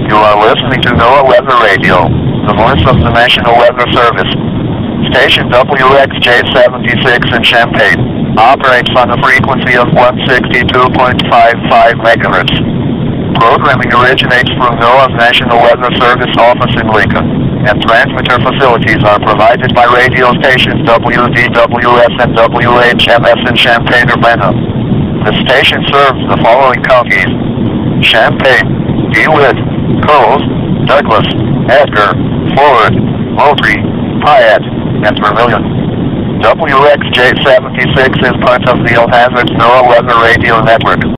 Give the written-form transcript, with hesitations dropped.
You are listening to NOAA Weather Radio, the voice of the National Weather Service. Station WXJ76 in Champaign operates on a frequency of 162.55 megahertz. Programming originates from NOAA's National Weather Service office in Lincoln, and transmitter facilities are provided by radio stations WDWS and WHMS in Champaign-Urbana. The station serves the following counties: Champaign, DeWitt, Coles, Douglas, Edgar, Ford, Moultrie, Piatt, and Vermilion. WXJ76 is part of the Al Hazard's NOAA Weather Radio Network.